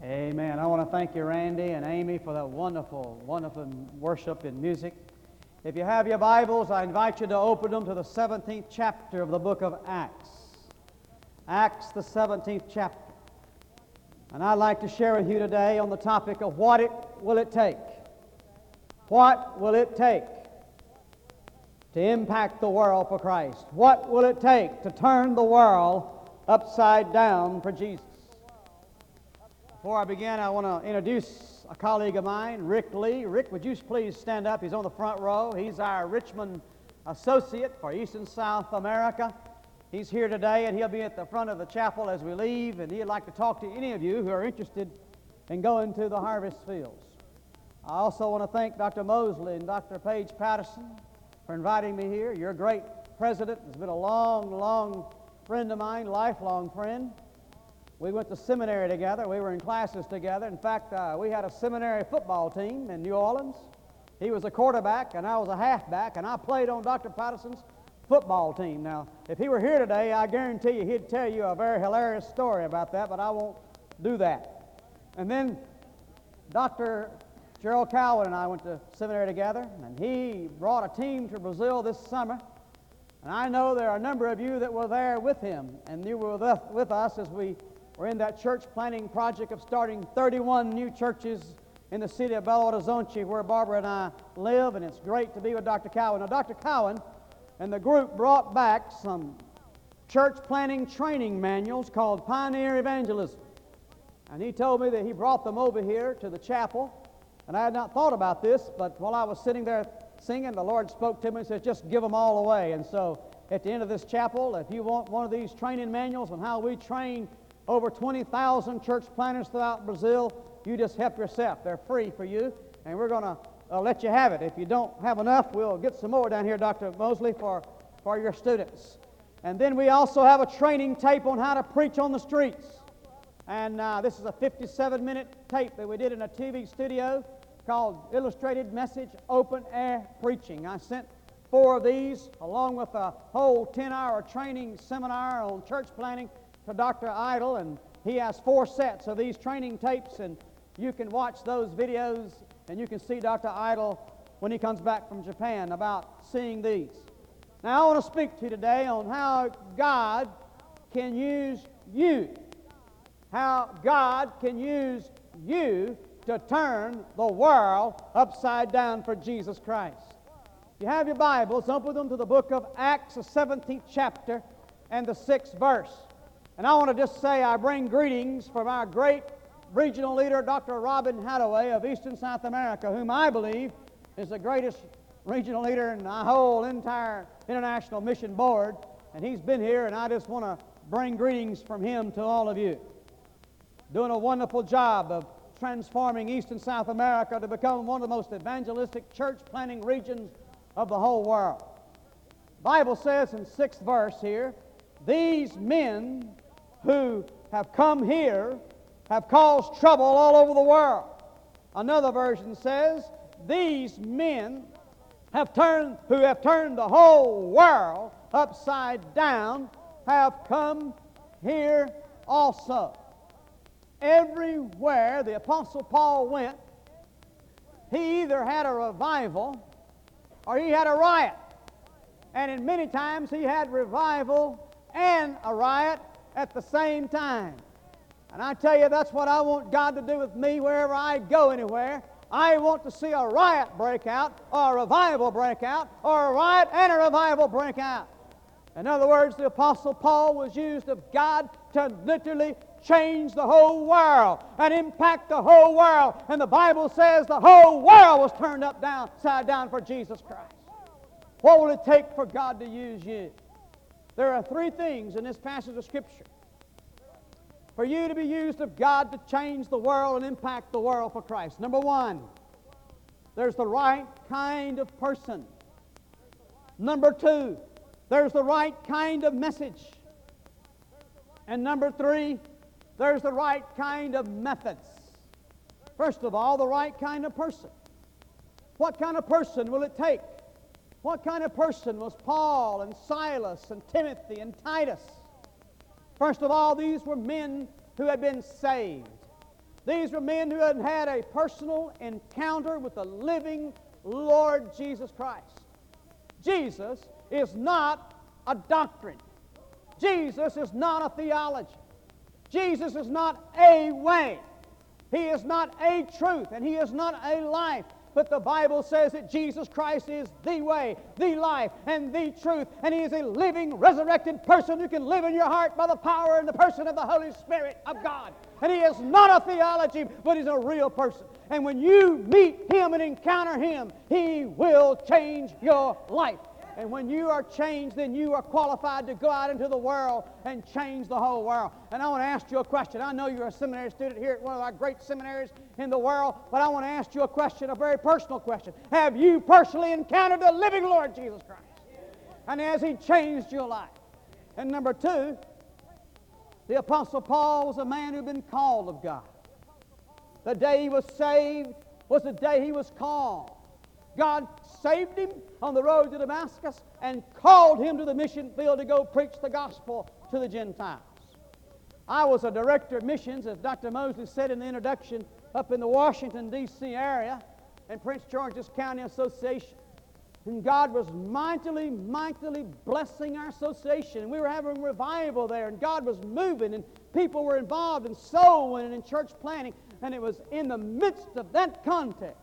Amen. I want to thank you, Randy and Amy, for that wonderful worship and music. If you have your Bibles, I invite you to open them to the 17th chapter of the book of Acts. Acts, the 17th chapter. And I'd like to share with you today on the topic of what will it take? What will it take to impact the world for Christ? What will it take to turn the world upside down for Jesus? Before I begin, I want to introduce a colleague of mine, Rick Lee. Rick, would you please stand up? He's on the front row. He's our Richmond associate for East and South America. He's here today, and he'll be at the front of the chapel as we leave, and he'd like to talk to any of you who are interested in going to the harvest fields. I also want to thank Dr. Mosley and Dr. Paige Patterson for inviting me here. You're a great president. He's been a long friend of mine, lifelong friend. We went to seminary together. We were in classes together. In fact, we had a seminary football team in New Orleans. He was a quarterback, and I was a halfback, and I played on Dr. Patterson's football team. Now, if he were here today, I guarantee you he'd tell you a very hilarious story about that, but I won't do that. And then Dr. Gerald Cowan and I went to seminary together, and he brought a team to Brazil this summer. And I know there are a number of you that were there with him, and you were with us as we were in that church planning project of starting 31 new churches in the city of Belo Horizonte, where Barbara and I live, and it's great to be with Dr. Cowan. Now, Dr. Cowan and the group brought back some church planning training manuals called Pioneer Evangelism. And he told me that he brought them over here to the chapel, and I had not thought about this, but while I was sitting there singing, the Lord spoke to me and said, just give them all away. And so at the end of this chapel, if you want one of these training manuals on how we train over 20,000 church planners throughout Brazil, you just help yourself. They're free for you, and we're going to let you have it. If you don't have enough, we'll get some more down here, Dr. Mosley, for your students. And then we also have a training tape on how to preach on the streets. And this is a 57-minute tape that we did in a TV studio called Illustrated Message Open Air Preaching. I sent 4 of these along with a whole 10-hour training seminar on church planning to Dr. Idle, and he has 4 sets of these training tapes, and you can watch those videos, and you can see Dr. Idle when he comes back from Japan about seeing these. Now, I want to speak to you today on how God can use you. How God can use you to turn the world upside down for Jesus Christ. If you have your Bibles, open them to the book of Acts, the 17th chapter and the 6th verse. And I want to just say I bring greetings from our great regional leader, Dr. Robin Hadaway of Eastern South America, whom I believe is the greatest regional leader in the whole entire International Mission Board. And he's been here, and I just want to bring greetings from him to all of you. Doing a wonderful job of transforming East and South America to become one of the most evangelistic church planting regions of the whole world. The Bible says in 6th verse here, these men who have come here have caused trouble all over the world. Another version says, these men who have turned the whole world upside down have come here also. Everywhere the Apostle Paul went, he either had a revival or he had a riot. And in many times he had revival and a riot at the same time. And I tell you, that's what I want God to do with me wherever I go anywhere. I want to see a riot break out, or a revival break out, or a riot and a revival break out. In other words, the Apostle Paul was used of God to literally change the whole world and impact the whole world. And the Bible says the whole world was turned upside down for Jesus Christ. What will it take for God to use you? There are 3 things in this passage of Scripture for you to be used of God to change the world and impact the world for Christ. Number 1, there's the right kind of person. Number 2, there's the right kind of message. And number 3, there's the right kind of methods. First of all, the right kind of person. What kind of person will it take? What kind of person was Paul and Silas and Timothy and Titus? First of all, these were men who had been saved. These were men who had had a personal encounter with the living Lord Jesus Christ. Jesus is not a doctrine. Jesus is not a theology. Jesus is not a way. He is not a truth, and He is not a life. But the Bible says that Jesus Christ is the way, the life, and the truth. And He is a living, resurrected person who can live in your heart by the power and the person of the Holy Spirit of God. And He is not a theology, but He's a real person. And when you meet Him and encounter Him, He will change your life. And when you are changed, then you are qualified to go out into the world and change the whole world. And I want to ask you a question. I know you're a seminary student here at one of our great seminaries in the world, but I want to ask you a question, a very personal question. Have you personally encountered the living Lord Jesus Christ? And has He changed your life? And number two, the Apostle Paul was a man who had been called of God. The day he was saved was the day he was called. God saved him on the road to Damascus and called him to the mission field to go preach the gospel to the Gentiles. I was a director of missions, as Dr. Mosley said in the introduction, up in the Washington, D.C. area and Prince George's County Association. And God was mightily, mightily blessing our association. And we were having revival there, and God was moving, and people were involved in soul winning and church planting. And it was in the midst of that context,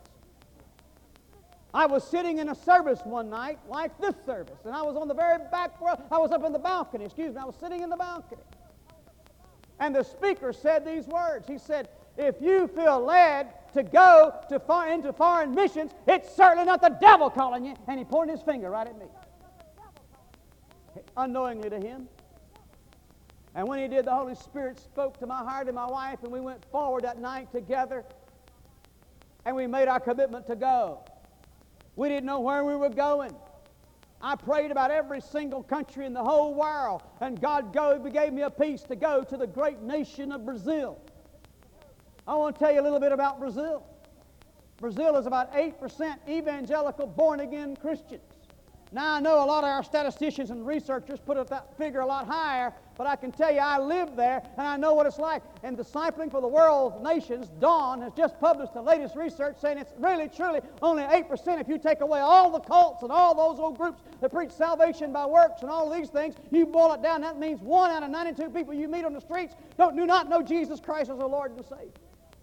I was sitting in a service one night, like this service, and I was on the very back row. I was up in the balcony, I was sitting in the balcony. And the speaker said these words. He said, if you feel led to go into foreign missions, it's certainly not the devil calling you. And he pointed his finger right at me, unknowingly to him. And when he did, the Holy Spirit spoke to my heart and my wife, and we went forward that night together, and we made our commitment to go. We didn't know where we were going. I prayed about every single country in the whole world, and God gave me a peace to go to the great nation of Brazil. I want to tell you a little bit about Brazil. Brazil is about 8% evangelical born-again Christians. Now, I know a lot of our statisticians and researchers put that figure a lot higher, but I can tell you I live there, and I know what it's like. And Discipling for the World Nations, Dawn, has just published the latest research saying it's really, truly only 8% if you take away all the cults and all those old groups that preach salvation by works and all of these things. You boil it down, that means 1 out of 92 people you meet on the streets do not know Jesus Christ as the Lord and Savior.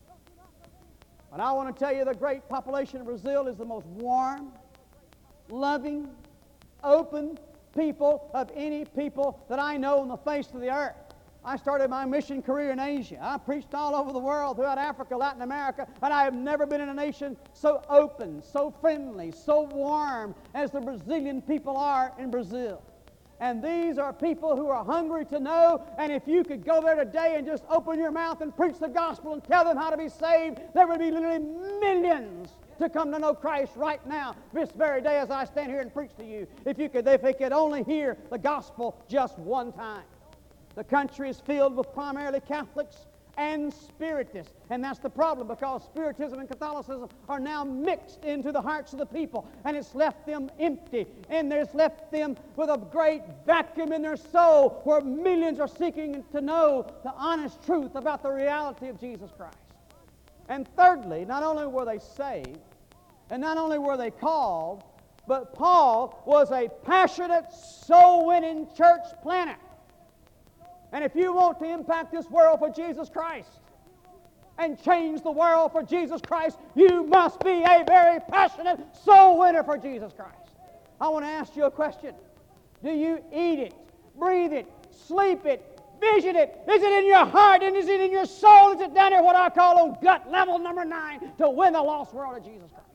And I want to tell you the great population of Brazil is the most warm, loving, open people of any people that I know on the face of the earth. I started my mission career in Asia. I preached all over the world, throughout Africa, Latin America, and I have never been in a nation so open, so friendly, so warm as the Brazilian people are in Brazil. And these are people who are hungry to know, and if you could go there today and just open your mouth and preach the gospel and tell them how to be saved, there would be literally millions to come to know Christ right now, this very day as I stand here and preach to you. If they could only hear the gospel just one time. The country is filled with primarily Catholics and Spiritists, and that's the problem, because Spiritism and Catholicism are now mixed into the hearts of the people, and it's left them empty, and it's left them with a great vacuum in their soul where millions are seeking to know the honest truth about the reality of Jesus Christ. And thirdly, not only were they saved, and not only were they called, but Paul was a passionate, soul-winning church planter. And if you want to impact this world for Jesus Christ and change the world for Jesus Christ, you must be a very passionate soul winner for Jesus Christ. I want to ask you a question. Do you eat it, breathe it, sleep it, vision it? Is it in your heart and is it in your soul? Is it down there what I call on gut level number 9 to win the lost world of Jesus Christ?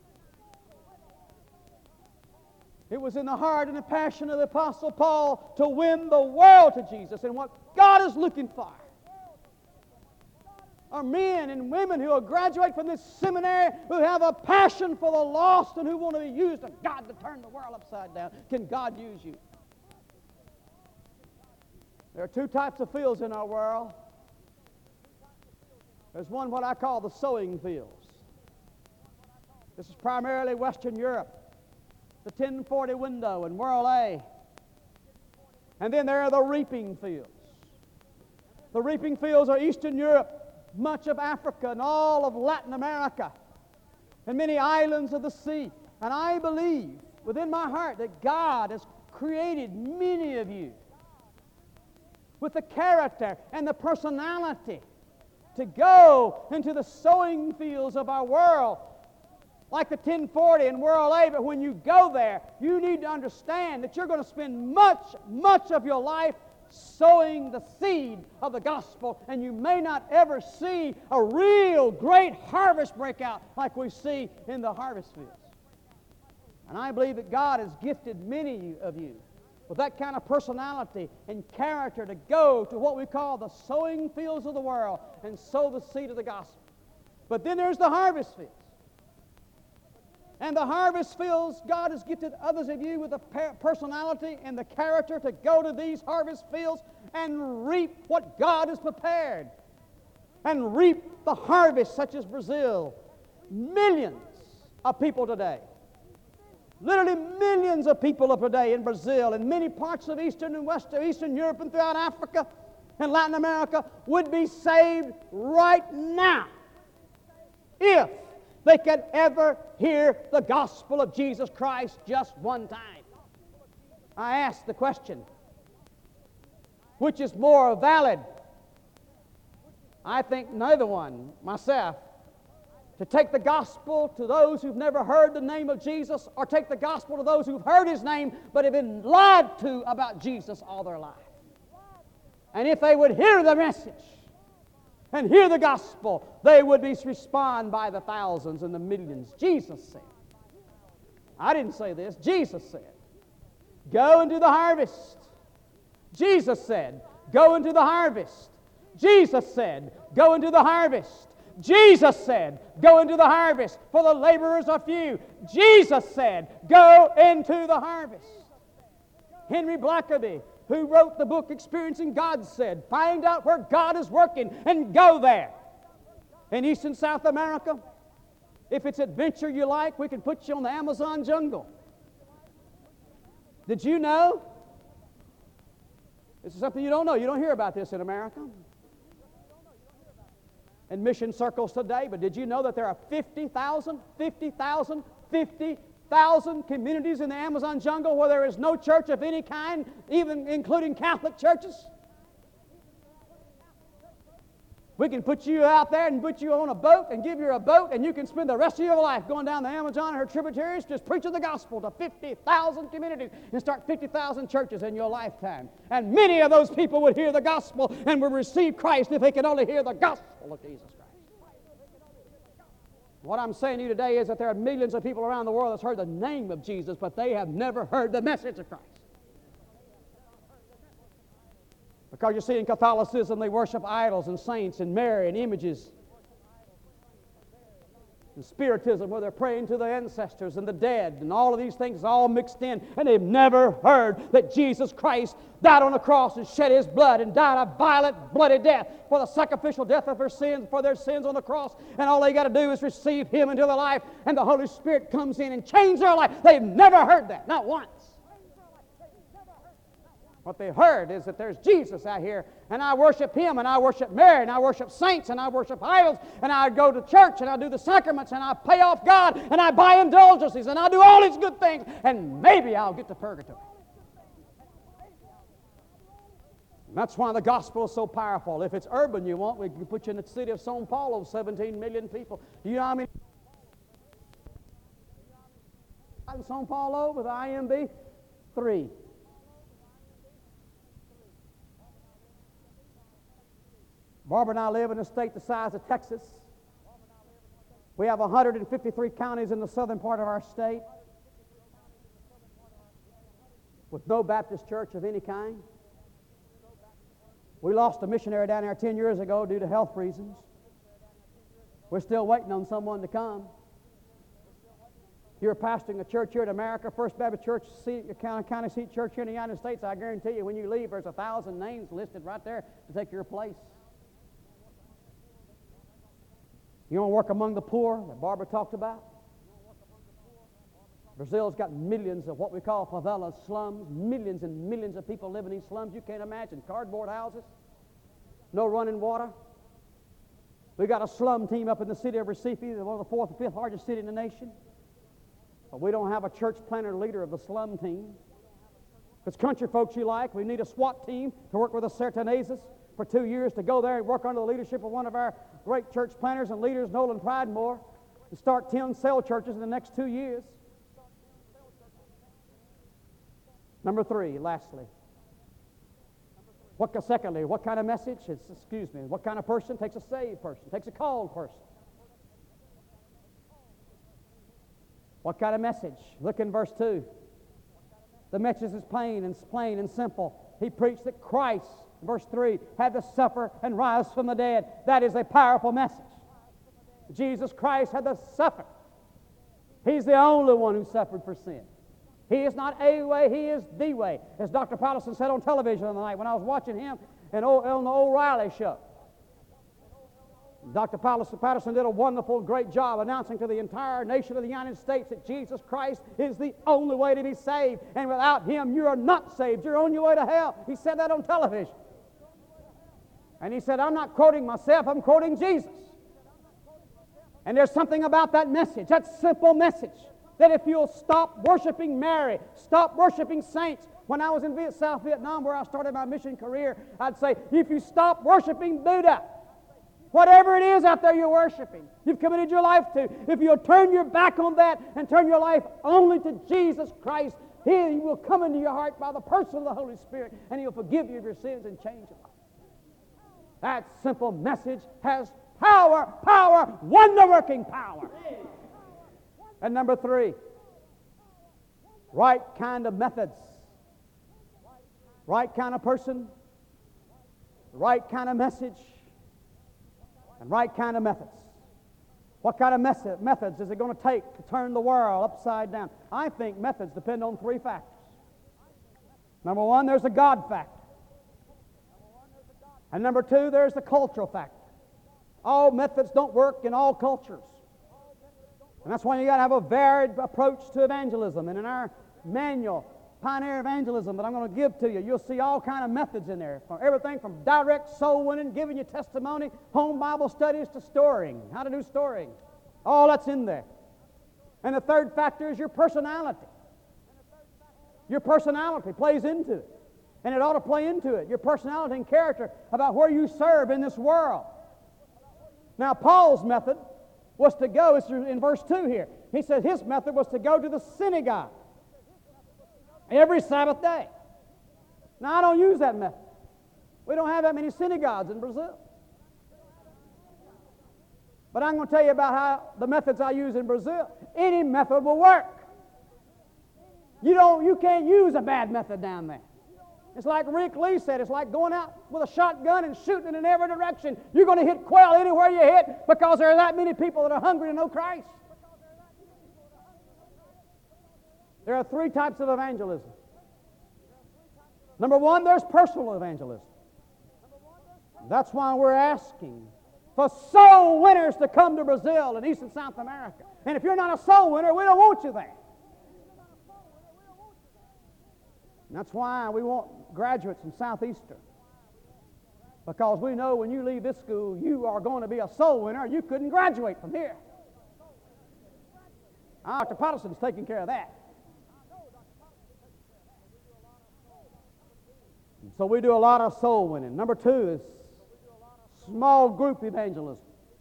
It was in the heart and the passion of the Apostle Paul to win the world to Jesus. And what God is looking for are men and women who will graduate from this seminary who have a passion for the lost and who want to be used of God to turn the world upside down. Can God use you? There are 2 types of fields in our world. There's one what I call the sowing fields. This is primarily Western Europe, the 1040 window and World A. And then there are the reaping fields. The reaping fields are Eastern Europe, much of Africa and all of Latin America and many islands of the sea. And I believe within my heart that God has created many of you with the character and the personality to go into the sowing fields of our world, like the 1040 and World A. But when you go there, you need to understand that you're going to spend much of your life sowing the seed of the gospel, and you may not ever see a real great harvest break out like we see in the harvest fields. And I believe that God has gifted many of you with that kind of personality and character to go to what we call the sowing fields of the world and sow the seed of the gospel. But then there's the harvest fields. And the harvest fields, God has gifted others of you with the personality and the character to go to these harvest fields and reap what God has prepared. And reap the harvest such as Brazil. Millions of people today. Literally millions of people of today in Brazil and many parts of Eastern and Eastern Europe and throughout Africa and Latin America would be saved right now if they could ever hear the gospel of Jesus Christ just one time. I ask the question, which is more valid? I think neither one, myself, to take the gospel to those who've never heard the name of Jesus, or take the gospel to those who've heard His name but have been lied to about Jesus all their life. And if they would hear the message and hear the gospel, they would be responded by the thousands and the millions. Jesus said, I didn't say this, Jesus said, go into the harvest. Jesus said, go into the harvest. Jesus said, go into the harvest. Jesus said, go into the harvest, for the laborers are few. Jesus said, go into the harvest. Henry Blackaby, who wrote the book Experiencing God, said, find out where God is working and go there. In East and South America, if it's adventure you like, we can put you on the Amazon jungle. Did you know? This is something you don't know. You don't hear about this in America. In mission circles today, but did you know that there are 50,000 communities in the Amazon jungle where there is no church of any kind, even including Catholic churches? We can put you out there and put you on a boat and give you a boat, and you can spend the rest of your life going down the Amazon and her tributaries just preaching the gospel to 50,000 communities and start 50,000 churches in your lifetime. And many of those people would hear the gospel and would receive Christ if they could only hear the gospel of Jesus Christ. What I'm saying to you today is that there are millions of people around the world that's heard the name of Jesus, but they have never heard the message of Christ. Because you see, in Catholicism, they worship idols and saints and Mary and images. In Spiritism, where they're praying to the ancestors and the dead, and all of these things all mixed in, and they've never heard that Jesus Christ died on the cross and shed His blood and died a violent, bloody death for the sacrificial death of their sins on the cross, and all they got to do is receive Him into their life, and the Holy Spirit comes in and changes their life. They've never heard that, not once. What they heard is that there's Jesus out here, and I worship Him, and I worship Mary, and I worship saints, and I worship idols, and I go to church, and I do the sacraments, and I pay off God, and I buy indulgences, and I do all these good things, and maybe I'll get to purgatory. And that's why the gospel is so powerful. If it's urban you want, we can put you in the city of São Paulo, 17 million people. Do you know how many in São Paulo with IMB? 3. Barbara and I live in a state the size of Texas. We have 153 counties in the southern part of our state with no Baptist church of any kind. We lost a missionary down there 10 years ago due to health reasons. We're still waiting on someone to come. You're pastoring a church here in America, First Baptist Church, county seat church here in the United States. I guarantee you, when you leave, there's 1,000 names listed right there to take your place. You want to work among the poor that Barbara talked about? Brazil's got millions of what we call favelas, slums, millions and millions of people live in these slums. You can't imagine. Cardboard houses, no running water. We got a slum team up in the city of Recife, one of the fourth or fifth largest city in the nation. But we don't have a church planter leader of the slum team. If it's country folks you like, we need a SWAT team to work with the Sertaneses for 2 years to go there and work under the leadership of one of our great church planters and leaders, Nolan Pridemore, and start 10 cell churches in the next 2 years. Number 3, lastly. Secondly, what kind of message? What kind of person? Takes a saved person, takes a called person. What kind of message? Look in verse 2. The message is plain and simple. He preached that Christ, verse 3, had to suffer and rise from the dead. That is a powerful message. Jesus Christ had to suffer. He's the only one who suffered for sin. He is not a way, He is the way. As Dr. Patterson said on television the other night when I was watching him on the O'Reilly show. Dr. Patterson did a wonderful, great job announcing to the entire nation of the United States that Jesus Christ is the only way to be saved, and without Him you are not saved. You're on your way to hell. He said that on television. And he said, I'm not quoting myself, I'm quoting Jesus. And there's something about that message, that simple message, that if you'll stop worshiping Mary, stop worshiping saints. When I was in South Vietnam, where I started my mission career, I'd say, if you stop worshiping Buddha, whatever it is out there you're worshiping, you've committed your life to, if you'll turn your back on that and turn your life only to Jesus Christ, He will come into your heart by the person of the Holy Spirit, and He'll forgive you of your sins and change your life. That simple message has power, wonder-working power. And number 3, right kind of methods. Right kind of person, right kind of message, and right kind of methods. What kind of methods is it going to take to turn the world upside down? I think methods depend on 3 factors. Number 1, there's the God factor. And number 2, there's the cultural factor. All methods don't work in all cultures. And that's why you got to have a varied approach to evangelism. And in our manual, Pioneer Evangelism, that I'm going to give to you, you'll see all kind of methods in there. From everything from direct soul winning, giving you testimony, home Bible studies, to storing, how to do storing. All that's in there. And the third factor is your personality. Your personality plays into it. And it ought to play into it. Your personality and character about where you serve in this world. Now, Paul's method was to go, it's in verse 2 here. He said his method was to go to the synagogue every Sabbath day. Now, I don't use that method. We don't have that many synagogues in Brazil. But I'm going to tell you about how the methods I use in Brazil. Any method will work. You can't use a bad method down there. It's like Rick Lee said, it's like going out with a shotgun and shooting in every direction. You're going to hit quail anywhere you hit because there are that many people that are hungry to know Christ. There are 3 types of evangelism. Number 1, there's personal evangelism. That's why we're asking for soul winners to come to Brazil and East and South America. And if you're not a soul winner, we don't want you there. And that's why we want graduates from Southeastern. Because we know when you leave this school, you are going to be a soul winner. You couldn't graduate from here. Dr. Patterson's taking care of that. So we do a lot of soul winning. Number 2 is small group evangelism.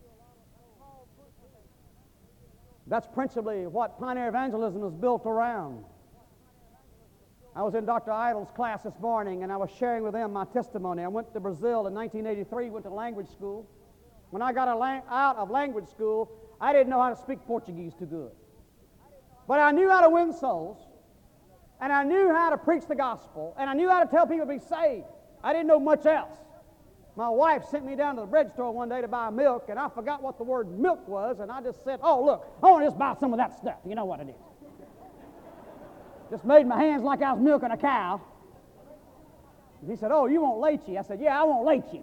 That's principally what Pioneer Evangelism is built around. I was in Dr. Idle's class this morning, and I was sharing with them my testimony. I went to Brazil in 1983, went to language school. When I got out of language school, I didn't know how to speak Portuguese too good. But I knew how to win souls, and I knew how to preach the gospel, and I knew how to tell people to be saved. I didn't know much else. My wife sent me down to the bread store one day to buy milk, and I forgot what the word milk was, and I just said, oh, look, I want to just buy some of that stuff. You know what it is. Just made my hands like I was milking a cow. And he said, oh, you want leche? I said, yeah, I want leche.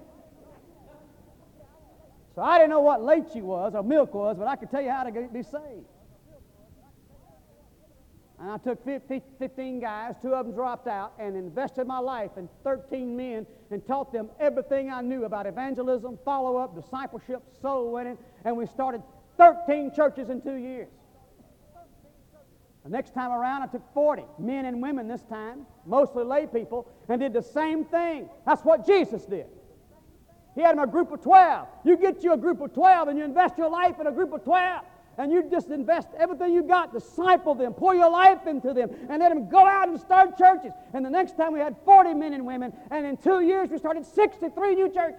So I didn't know what leche was or milk was, but I could tell you how to be saved. And I took 15 guys, 2 of them dropped out, and invested my life in 13 men and taught them everything I knew about evangelism, follow-up, discipleship, soul winning, and we started 13 churches in 2 years. The next time around, I took 40 men and women this time, mostly lay people, and did the same thing. That's what Jesus did. He had them a group of 12. You get you a group of 12 and you invest your life in a group of 12. And you just invest everything you got, disciple them, pour your life into them, and let them go out and start churches. And the next time we had 40 men and women, and in 2 years we started 63 new churches.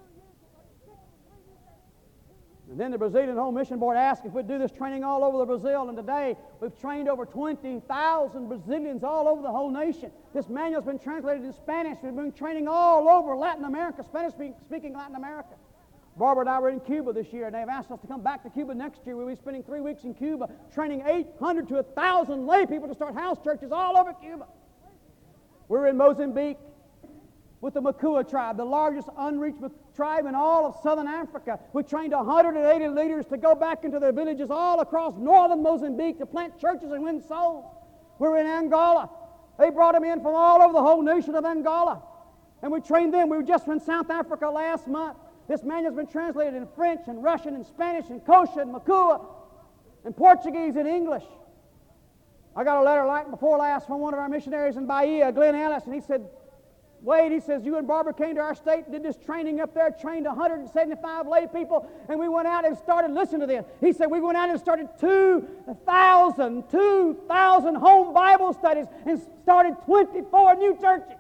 And then the Brazilian Home Mission Board asked if we'd do this training all over the Brazil, and today we've trained over 20,000 Brazilians all over the whole nation. This manual's been translated in Spanish. We've been training all over Latin America, Spanish-speaking Latin America. Barbara and I were in Cuba this year, and they've asked us to come back to Cuba next year. We'll be spending 3 weeks in Cuba, training 800 to 1,000 lay people to start house churches all over Cuba. We're in Mozambique with the Makua tribe, the largest unreached tribe in all of southern Africa. We trained 180 leaders to go back into their villages all across northern Mozambique to plant churches and win souls. We're in Angola. They brought them in from all over the whole nation of Angola, and we trained them. We were just in South Africa last month. This manual's been translated in French and Russian and Spanish and Kosha and Makua and Portuguese and English. I got a letter like before last from one of our missionaries in Bahia, Glenn Ellis, and he said, Wade, he says, you and Barbara came to our state and did this training up there, trained 175 lay people, and we went out and started, listen to this. He said, we went out and started 2,000 home Bible studies and started 24 new churches.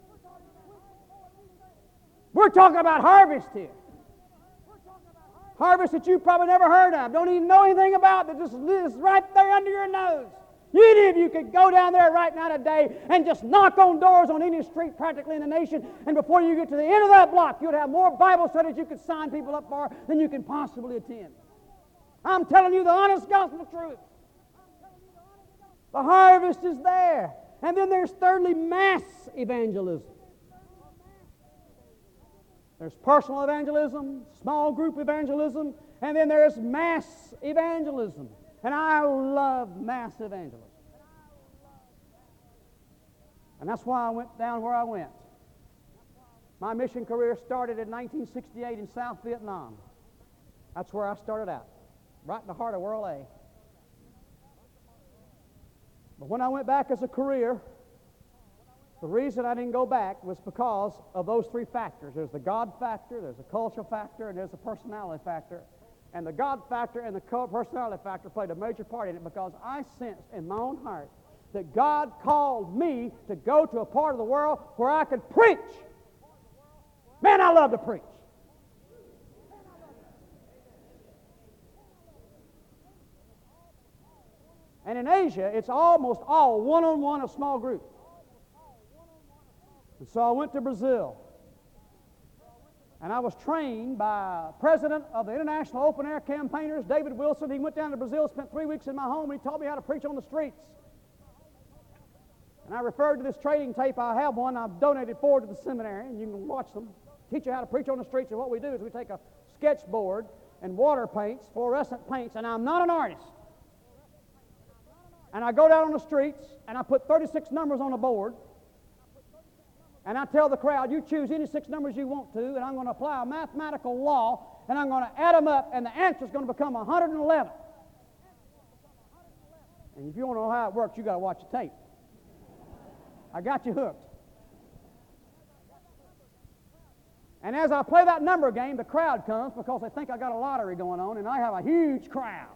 We're talking about harvest here. Harvest that you probably never heard of, don't even know anything about, that just lives right there under your nose. Any of you could go down there right now today and just knock on doors on any street practically in the nation, and before you get to the end of that block, you'd have more Bible studies you could sign people up for than you can possibly attend. I'm telling you the honest gospel truth. The harvest is there. And then there's thirdly, mass evangelism. There's personal evangelism, small group evangelism, and then there's mass evangelism. And I love mass evangelism. And that's why I went down where I went. My mission career started in 1968 in South Vietnam. That's where I started out, right in the heart of World A. But when I went back as a career, the reason I didn't go back was because of those 3 factors. There's the God factor, there's the cultural factor, and there's the personality factor. And the God factor and the personality factor played a major part in it, because I sensed in my own heart that God called me to go to a part of the world where I could preach. Man, I love to preach. And in Asia, it's almost all one-on-one, a small group. And so I went to Brazil. And I was trained by president of the International Open Air Campaigners, David Wilson. He went down to Brazil, spent 3 weeks in my home, and he taught me how to preach on the streets. And I referred to this training tape. I have one. I've donated 4 to the seminary, and you can watch them. Teach you how to preach on the streets. And what we do is we take a sketchboard and water paints, fluorescent paints, and I'm not an artist. And I go down on the streets, and I put 36 numbers on a board. And I tell the crowd, you choose any 6 numbers you want to, and I'm going to apply a mathematical law, and I'm going to add them up, and the answer is going to become 111. And if you want to know how it works, you got to watch the tape. I got you hooked. And as I play that number game, the crowd comes because they think I got a lottery going on, and I have a huge crowd.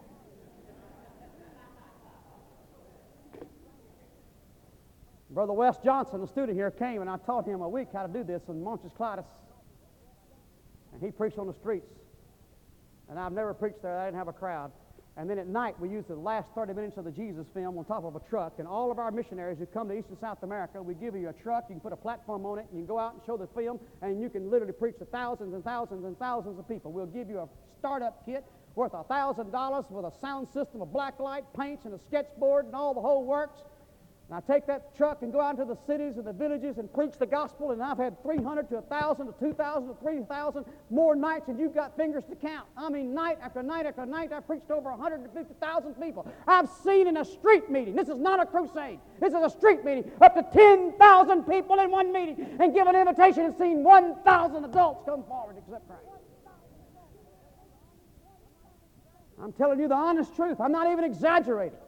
Brother Wes Johnson, the student here, came, and I taught him a week how to do this in Montes Claros. And he preached on the streets. And I've never preached there. I didn't have a crowd. And then at night, we used the last 30 minutes of the Jesus film on top of a truck. And all of our missionaries who come to East and South America, we give you a truck. You can put a platform on it. And you can go out and show the film. And you can literally preach to thousands and thousands and thousands of people. We'll give you a startup kit worth $1,000 with a sound system, a black light, paints, and a sketchboard, and all the whole works. And I take that truck and go out into the cities and the villages and preach the gospel, and I've had 300 to 1,000 to 2,000 to 3,000 more nights than you've got fingers to count. I mean, night after night after night, I've preached over 150,000 people. I've seen in a street meeting, this is not a crusade, this is a street meeting, up to 10,000 people in one meeting, and give an invitation and seen 1,000 adults come forward to accept Christ. I'm telling you the honest truth. I'm not even exaggerating.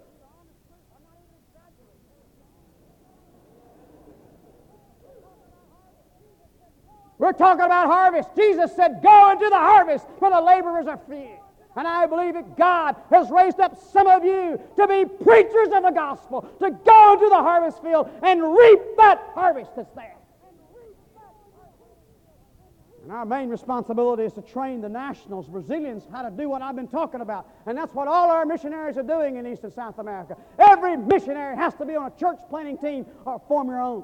We're talking about harvest. Jesus said, go into the harvest, for the laborers are few. And I believe that God has raised up some of you to be preachers of the gospel, to go into the harvest field and reap that harvest that's there. And our main responsibility is to train the nationals, Brazilians, how to do what I've been talking about. And that's what all our missionaries are doing in East and South America. Every missionary has to be on a church planting team or form your own.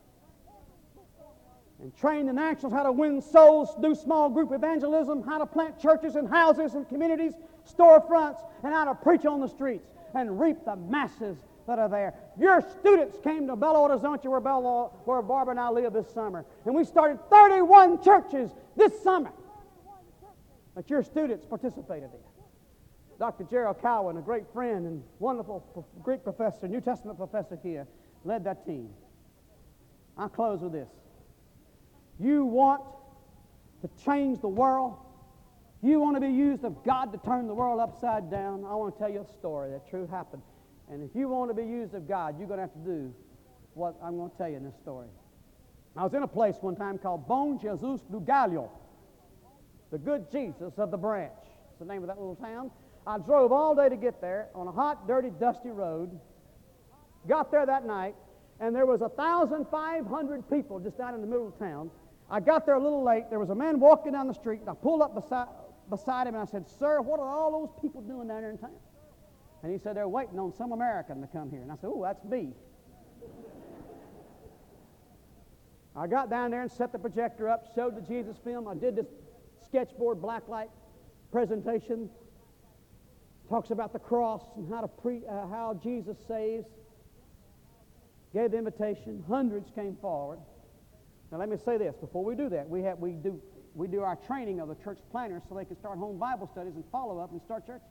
And train the nationals how to win souls, do small group evangelism, how to plant churches and houses and communities, storefronts, and how to preach on the streets and reap the masses that are there. Your students came to Belo Horizonte, where Barbara and I live this summer, and we started 31 churches this summer that your students participated in. Dr. Gerald Cowan, a great friend and wonderful Greek professor, New Testament professor here, led that team. I'll close with this. You want to change the world? You want to be used of God to turn the world upside down? I want to tell you a story that true happened. And if you want to be used of God, you're going to have to do what I'm going to tell you in this story. I was in a place one time called Bom Jesus do Galho, the good Jesus of the branch. It's the name of that little town. I drove all day to get there on a hot, dirty, dusty road. Got there that night, and there was 1,500 people just out in the middle of town. I got there a little late. There was a man walking down the street, and I pulled up beside him, and I said, "Sir, what are all those people doing down there in town?" And he said, "They're waiting on some American to come here." And I said, "Oh, that's me." I got down there and set the projector up, showed the Jesus film. I did this sketchboard blacklight presentation. Talks about the cross and how Jesus saves. Gave the invitation. Hundreds came forward. Now let me say this: before we do that, we do our training of the church planners so they can start home Bible studies and follow up and start churches.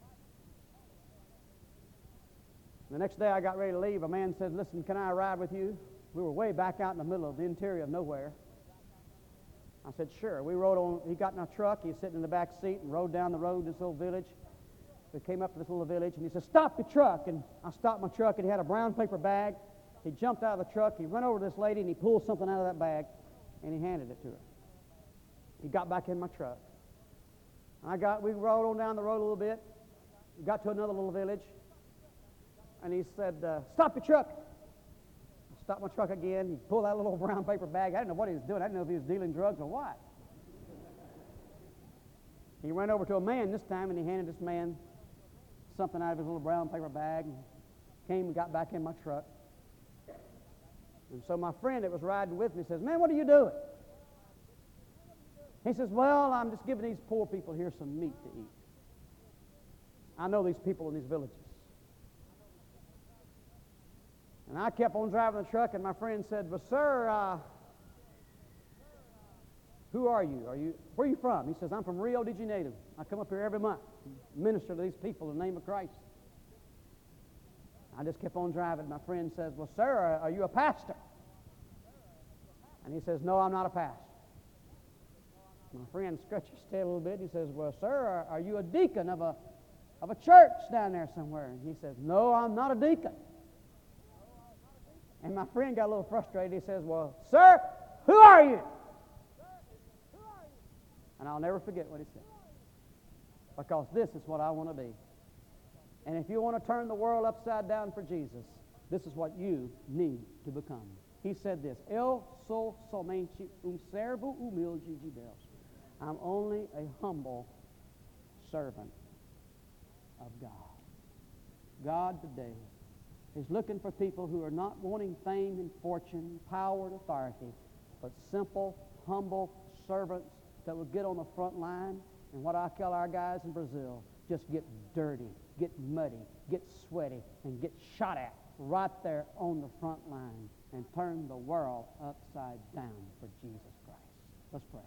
The next day I got ready to leave. A man said, "Listen, can I ride with you?" We were way back out in the middle of the interior of nowhere. I said, "Sure." We rode on. He got in a truck. He was sitting in the back seat and rode down the road to this little village. We came up to this little village, and he said, "Stop the truck." And I stopped my truck, and he had a brown paper bag. He jumped out of the truck. He went over to this lady, and he pulled something out of that bag, and he handed it to her. He got back in my truck. We rode on down the road a little bit. We got to another little village, and he said, "Stop the truck." I stopped my truck again. He pulled that little brown paper bag. I didn't know what he was doing. I didn't know if he was dealing drugs or what. He went over to a man this time, and he handed this man something out of his little brown paper bag, and came and got back in my truck. And so my friend that was riding with me says, "Man, what are you doing?" He says, "Well, I'm just giving these poor people here some meat to eat. I know these people in these villages." And I kept on driving the truck, and my friend said, "Well, sir, who are you? Where are you from?" He says, "I'm from Rio de Janeiro. I come up here every month, minister to these people in the name of Christ." I just kept on driving. My friend says, "Well, sir, are you a pastor?" And he says, "No, I'm not a pastor." My friend scratched his tail a little bit. He says, "Well, sir, are you a deacon of a church down there somewhere?" And he says, "No, I'm not a deacon." And my friend got a little frustrated. He says, "Well, sir, who are you?" And I'll never forget what he said. Because this is what I want to be. And if you want to turn the world upside down for Jesus, this is what you need to become. He said this, "Eu sou somente servo humilde de Deus." I'm only a humble servant of God. God today is looking for people who are not wanting fame and fortune, power and authority, but simple, humble servants that will get on the front line and what I tell our guys in Brazil, just get dirty, get muddy, get sweaty, and get shot at right there on the front line and turn the world upside down for Jesus Christ. Let's pray.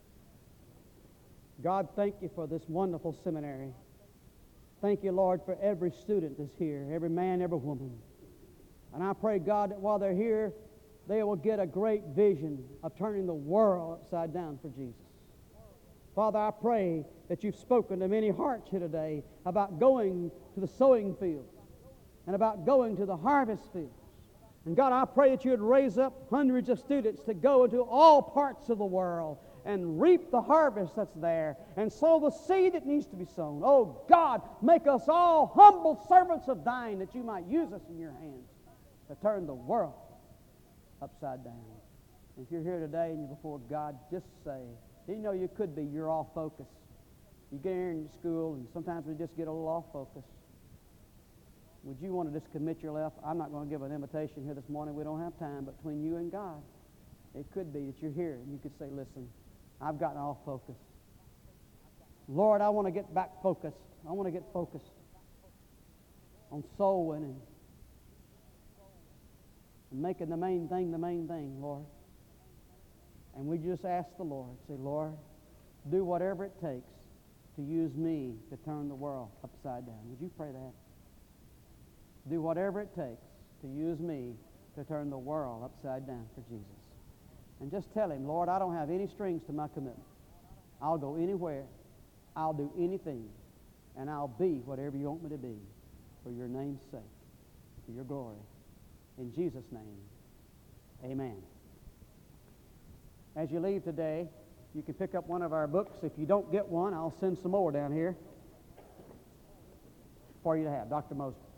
God, thank you for this wonderful seminary. Thank you, Lord, for every student that's here, every man, every woman. And I pray, God, that while they're here, they will get a great vision of turning the world upside down for Jesus. Father, I pray that you've spoken to many hearts here today about going to the sowing fields and about going to the harvest fields. And God, I pray that you would raise up hundreds of students to go into all parts of the world and reap the harvest that's there and sow the seed that needs to be sown. Oh God, make us all humble servants of thine, that you might use us in your hands to turn the world upside down. If you're here today and you're before God, just say, you know you could be, you're off focus. You get here in school and sometimes we just get a little off focus. Would you want to just commit your life? I'm not going to give an invitation here this morning. We don't have time, but between you and God, it could be that you're here and you could say, listen, I've gotten off focus. Lord, I want to get back focused. I want to get focused on soul winning and making the main thing, Lord. And we just ask the Lord, say, Lord, do whatever it takes to use me to turn the world upside down. Would you pray that? Do whatever it takes to use me to turn the world upside down for Jesus. And just tell him, Lord, I don't have any strings to my commitment. I'll go anywhere. I'll do anything. And I'll be whatever you want me to be for your name's sake, for your glory. In Jesus' name, amen. As you leave today, you can pick up one of our books. If you don't get one, I'll send some more down here for you to have. Dr. Mosby.